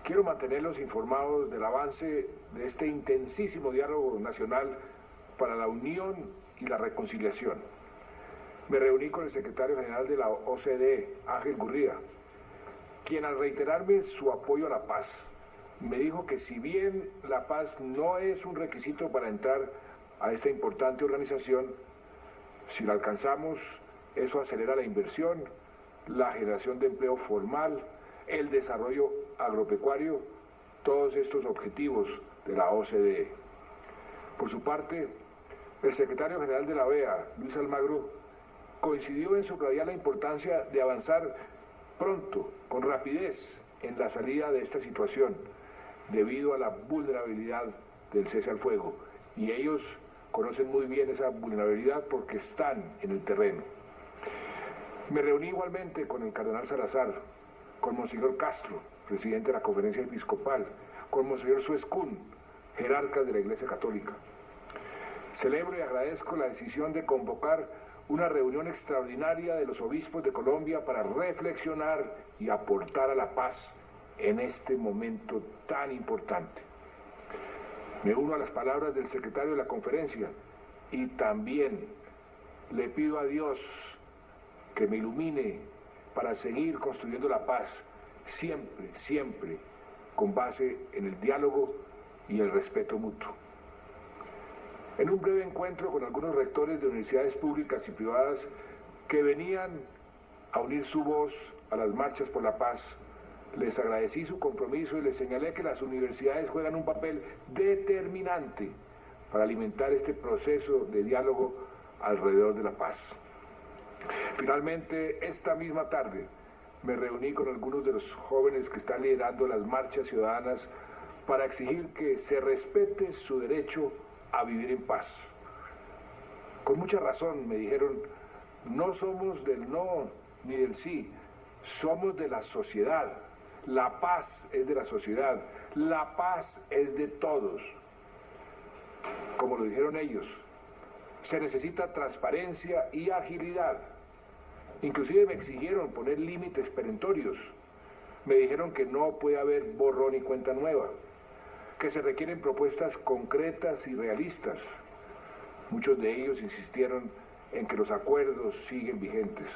Quiero mantenerlos informados del avance de este intensísimo diálogo nacional para la unión y la reconciliación. Me reuní con el secretario general de la OCDE, Ángel Gurría, quien al reiterarme su apoyo a la paz, me dijo que si bien la paz no es un requisito para entrar a esta importante organización, si la alcanzamos, eso acelera la inversión, la generación de empleo formal, el desarrollo agropecuario, todos estos objetivos de la OCDE. Por su parte, el secretario general de la OEA, Luis Almagro, coincidió en subrayar la importancia de avanzar pronto, con rapidez, en la salida de esta situación, debido a la vulnerabilidad del cese al fuego. Y ellos conocen muy bien esa vulnerabilidad porque están en el terreno. Me reuní igualmente con el cardenal Salazar, con Monseñor Castro, presidente de la Conferencia Episcopal, con Monseñor Suescún, jerarca de la Iglesia Católica. Celebro y agradezco la decisión de convocar una reunión extraordinaria de los obispos de Colombia para reflexionar y aportar a la paz en este momento tan importante. Me uno a las palabras del secretario de la conferencia y también le pido a Dios que me ilumine para seguir construyendo la paz, siempre, siempre, con base en el diálogo y el respeto mutuo. En un breve encuentro con algunos rectores de universidades públicas y privadas que venían a unir su voz a las marchas por la paz, les agradecí su compromiso y les señalé que las universidades juegan un papel determinante para alimentar este proceso de diálogo alrededor de la paz. Finalmente, esta misma tarde, me reuní con algunos de los jóvenes que están liderando las marchas ciudadanas para exigir que se respete su derecho a vivir en paz. Con mucha razón me dijeron, no somos del no ni del sí, somos de la sociedad. La paz es de la sociedad, la paz es de todos. Como lo dijeron ellos, se necesita transparencia y agilidad. Inclusive me exigieron poner límites perentorios. Me dijeron que no puede haber borrón y cuenta nueva, que se requieren propuestas concretas y realistas. Muchos de ellos insistieron en que los acuerdos siguen vigentes.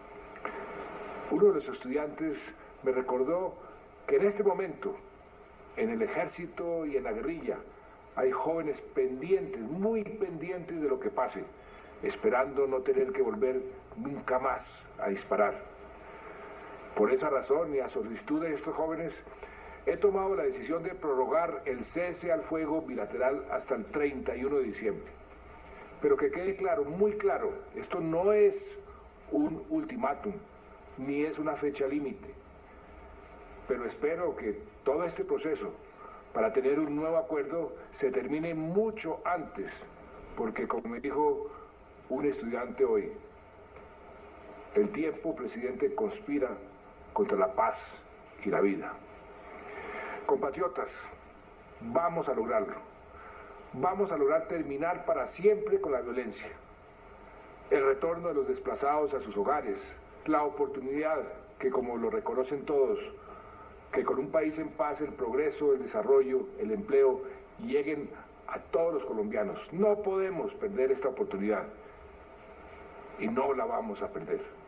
Uno de los estudiantes me recordó que en este momento, en el ejército y en la guerrilla, hay jóvenes pendientes, muy pendientes de lo que pase, esperando no tener que volver nunca más a disparar. Por esa razón y a solicitud de estos jóvenes, he tomado la decisión de prorrogar el cese al fuego bilateral hasta el 31 de diciembre. Pero que quede claro, muy claro, esto no es un ultimátum, ni es una fecha límite. Pero espero que todo este proceso, para tener un nuevo acuerdo, se termine mucho antes, porque como me dijo un estudiante hoy, el tiempo, presidente, conspira contra la paz y la vida. Compatriotas, vamos a lograrlo. Vamos a lograr terminar para siempre con la violencia. El retorno de los desplazados a sus hogares, la oportunidad que, como lo reconocen todos, que con un país en paz el progreso, el desarrollo, el empleo lleguen a todos los colombianos. No podemos perder esta oportunidad y no la vamos a perder.